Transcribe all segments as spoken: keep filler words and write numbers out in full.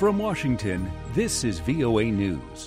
From Washington, this is V O A News.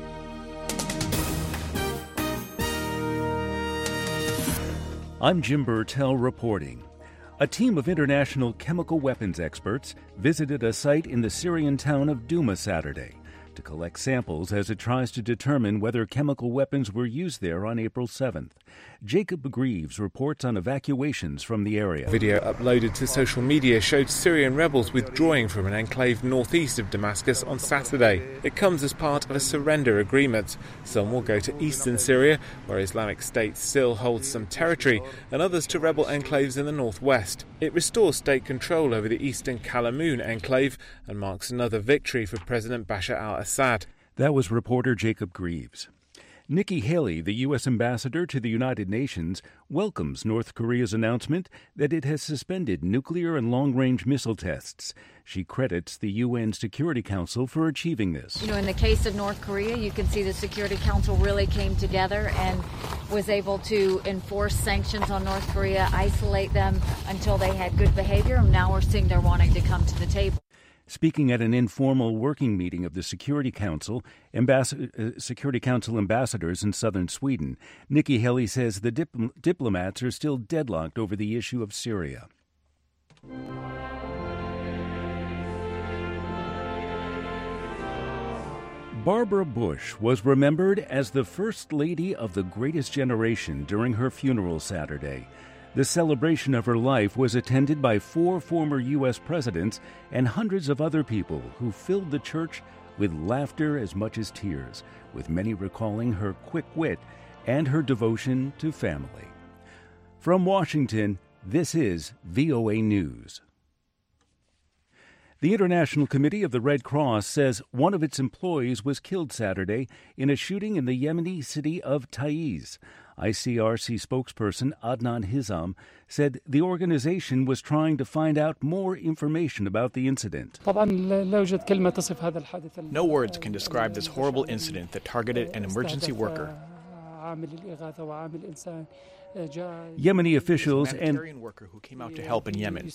I'm Jim Burtell reporting. A team of international chemical weapons experts visited a site in the Syrian town of Douma Saturday to collect samples as it tries to determine whether chemical weapons were used there on April seventh. Jacob Greaves reports on evacuations from the area. Video uploaded to social media showed Syrian rebels withdrawing from an enclave northeast of Damascus on Saturday. It comes as part of a surrender agreement. Some will go to eastern Syria, where Islamic State still holds some territory, and others to rebel enclaves in the northwest. It restores state control over the eastern Kalamoun enclave and marks another victory for President Bashar al-Assad. That was reporter Jacob Greaves. Nikki Haley, the U S ambassador to the United Nations, welcomes North Korea's announcement that it has suspended nuclear and long-range missile tests. She credits the U N Security Council for achieving this. You know, in the case of North Korea, you can see the Security Council really came together and was able to enforce sanctions on North Korea, isolate them until they had good behavior, and now we're seeing they're wanting to come to the table. Speaking at an informal working meeting of the Security Council, Ambass- uh, Security Council ambassadors in southern Sweden, Nikki Haley says the dip- diplomats are still deadlocked over the issue of Syria. Barbara Bush was remembered as the First Lady of the Greatest Generation during her funeral Saturday. The celebration of her life was attended by four former U S presidents and hundreds of other people who filled the church with laughter as much as tears, with many recalling her quick wit and her devotion to family. From Washington, this is V O A News. The International Committee of the Red Cross says one of its employees was killed Saturday in a shooting in the Yemeni city of Taiz. I C R C spokesperson Adnan Hizam said the organization was trying to find out more information about the incident. No words can describe this horrible incident that targeted an emergency worker. Yemeni officials and a humanitarian worker who came out to help in Yemen,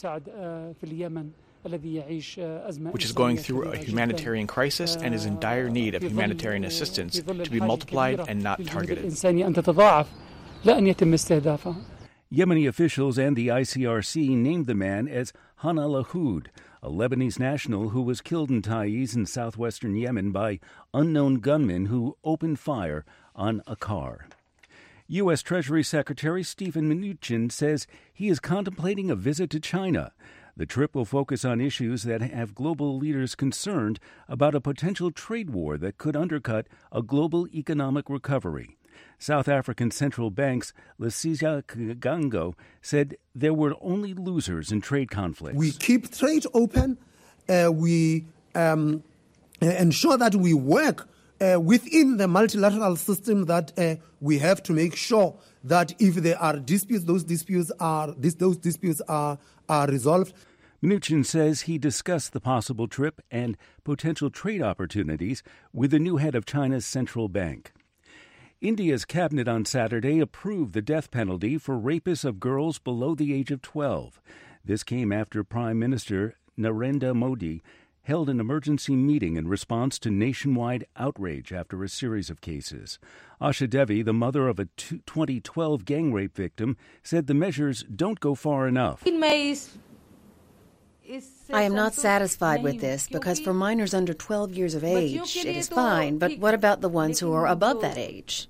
which is going through a humanitarian crisis and is in dire need of humanitarian assistance to be multiplied and not targeted. Yemeni officials and the I C R C named the man as Hana Lahoud, a Lebanese national who was killed in Taiz in southwestern Yemen by unknown gunmen who opened fire on a car. U S. Treasury Secretary Stephen Mnuchin says he is contemplating a visit to China. The trip will focus on issues that have global leaders concerned about a potential trade war that could undercut a global economic recovery. South African central bank's Lesizia Kgango said there were only losers in trade conflicts. We keep trade open. Uh, we um, ensure that we work uh, within the multilateral system that uh, we have to make sure that if there are disputes, those disputes are this, those disputes are, are resolved. Mnuchin says he discussed the possible trip and potential trade opportunities with the new head of China's central bank. India's cabinet on Saturday approved the death penalty for rapists of girls below the age of twelve. This came after Prime Minister Narendra Modi held an emergency meeting in response to nationwide outrage after a series of cases. Asha Devi, the mother of a twenty twelve gang rape victim, said the measures don't go far enough. I am not satisfied with this because for minors under twelve years of age, it is fine, but what about the ones who are above that age?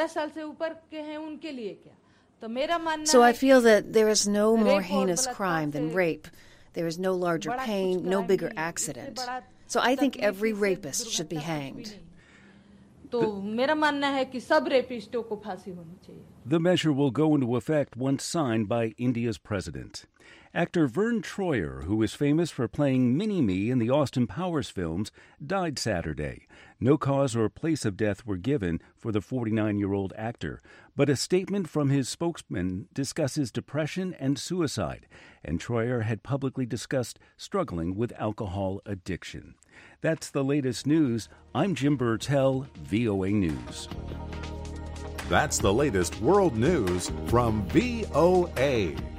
So I feel that there is no more heinous crime than rape. There is no larger pain, no bigger accident. So I think every rapist should be hanged. The measure will go into effect once signed by India's president. Actor Vern Troyer, who is famous for playing Mini-Me in the Austin Powers films, died Saturday. No cause or place of death were given for the forty-nine-year-old actor, but a statement from his spokesman discusses depression and suicide, and Troyer had publicly discussed struggling with alcohol addiction. That's the latest news. I'm Jim Burtell, V O A News. That's the latest world news from V O A.